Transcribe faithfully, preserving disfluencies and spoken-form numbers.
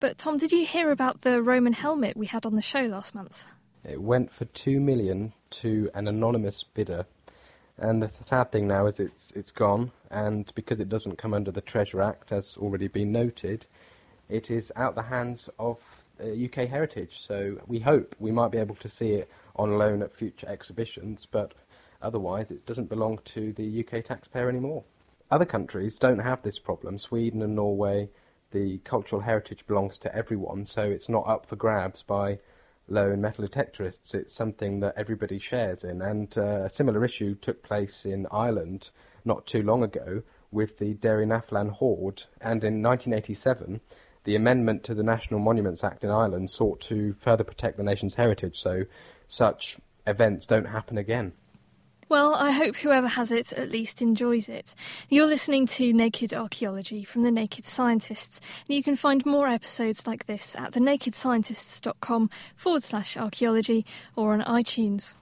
But Tom, did you hear about the Roman helmet we had on the show last month? It went for two million to an anonymous bidder. And the sad thing now is it's it's gone, and because it doesn't come under the Treasure Act, as already been noted, it is out the hands of uh, U K Heritage. So we hope we might be able to see it on loan at future exhibitions, but otherwise it doesn't belong to the U K taxpayer anymore. Other countries don't have this problem. Sweden and Norway, the cultural heritage belongs to everyone, so it's not up for grabs by loan metal detectorists. It's something that everybody shares in, and uh, a similar issue took place in Ireland not too long ago with the Derry-Naflan hoard, and in nineteen eighty-seven the amendment to the National Monuments Act in Ireland sought to further protect the nation's heritage, so such events don't happen again. Well, I hope whoever has it at least enjoys it. You're listening to Naked Archaeology from The Naked Scientists, and you can find more episodes like this at thenakedscientists.com forward slash archaeology or on iTunes.